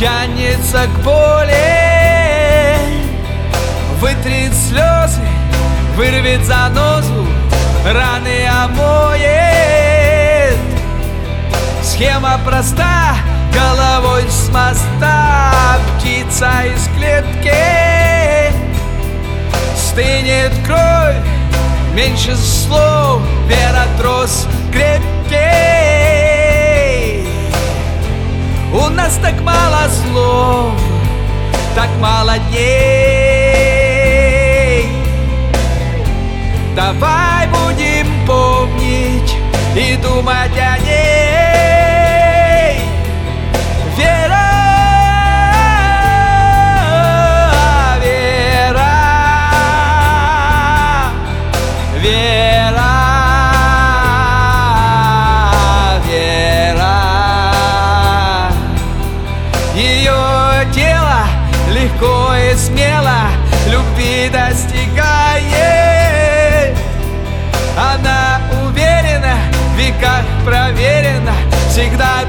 тянется к боли, вытрет слезы, вырвет занозу, раны омоет. Схема проста, головой с моста, птица из клетки. Стынет кровь, меньше слов, вера трос крепкий. У нас так мало слов, так мало дней. Давай будем помнить и думать о ней. Вера, вера, вера, вера. Ее тело легко и смело любви достигает. Она уверена, в веках проверена, всегда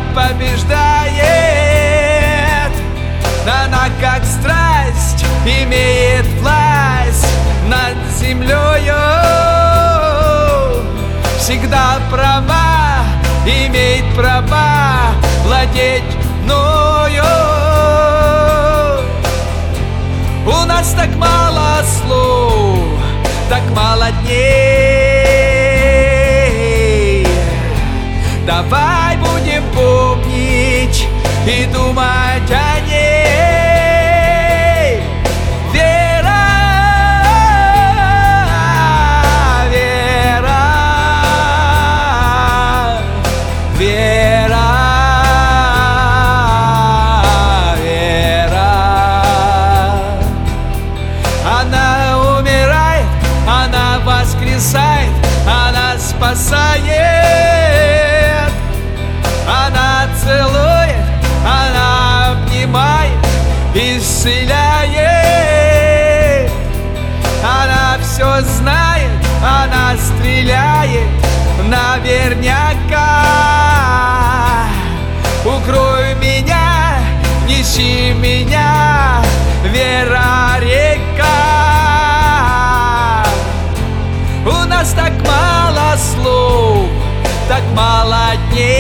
побеждает. Она как страсть имеет власть над землею. Всегда права, имеет права владеть мною. У нас так мало слов, так мало дней. Давай будем помнить и думать о ней. Вера, вера, вера, вера. Она умирает, она воскресает, она спасает. Она целует, она обнимает, исцеляет. Она все знает, она стреляет наверняка. Укрой меня, неси меня, вера река. У нас так мало слов, так мало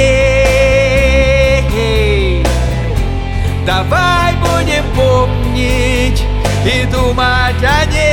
дней. Давай будем помнить и думать о ней.